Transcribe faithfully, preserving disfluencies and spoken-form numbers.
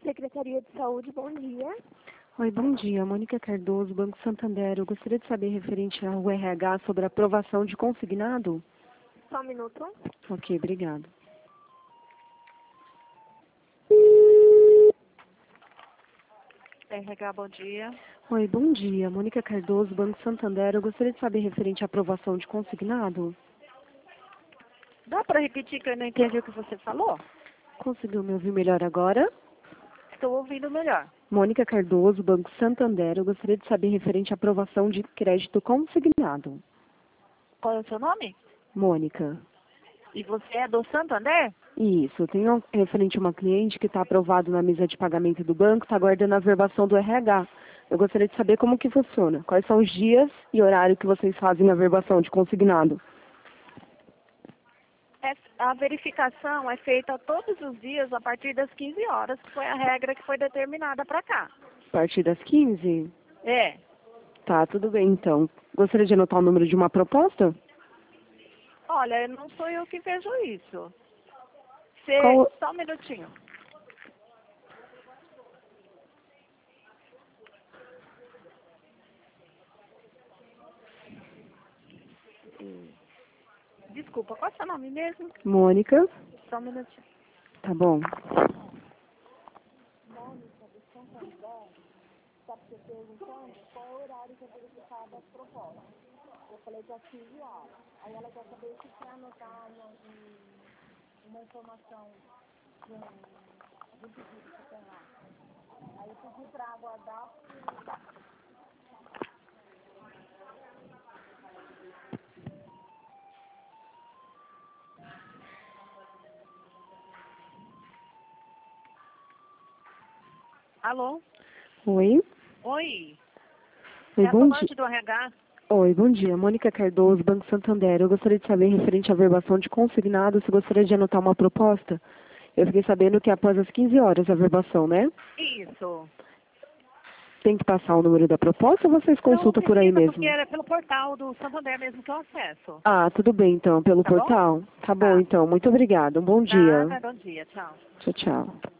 Secretaria de Saúde, bom dia. Oi, bom dia. Mônica Cardoso, Banco Santander. Eu gostaria de saber referente ao R H sobre a aprovação de consignado. Só um minuto. Ok, obrigado. R H, bom dia. Oi, bom dia. Mônica Cardoso, Banco Santander. Eu gostaria de saber referente à aprovação de consignado. Dá para repetir que eu não entendi o que você falou? Conseguiu me ouvir melhor agora? Estou ouvindo melhor. Mônica Cardoso, Banco Santander. Eu gostaria de saber referente à aprovação de crédito consignado. Qual é o seu nome? Mônica. E você é do Santander? Isso, eu tenho referente a uma cliente que está aprovado na mesa de pagamento do banco, está aguardando a verbação do R H. Eu gostaria de saber como que funciona, quais são os dias e horário que vocês fazem a verbação de consignado. É, a verificação é feita todos os dias a partir das quinze horas, que foi a regra que foi determinada para cá. A partir das quinze? É. Tá, tudo bem então. Gostaria de anotar o número de uma proposta? Olha, não sou eu que vejo isso. Cê, Qual... Só um minutinho. Desculpa, qual é o seu nome mesmo? Mônica. Só um minutinho. Tá bom. Mônica, do Santander, está te perguntando qual é o horário que é verificado as propostas. Eu falei que é às quinze horas. Aí ela quer saber se quer anotar uma, um, uma informação de um, de um pedido que tem lá. Aí eu pedi para aguardar. Alô? Oi. Oi. Oi, É a bom dia. tomante do R H? Oi, bom dia. Mônica Cardoso, Banco Santander. Eu gostaria de saber, referente à verbação de consignado, se gostaria de anotar uma proposta. Eu fiquei sabendo que é após as quinze horas a verbação, né? Isso. Tem que passar o número da proposta ou vocês consultam Não por aí precisa, mesmo? porque era pelo portal do Santander mesmo que eu acesso. Ah, tudo bem então, pelo Tá bom? portal? Tá bom Tá. então, muito obrigada. Um bom dia. Nada, bom dia, tchau. Tchau, tchau.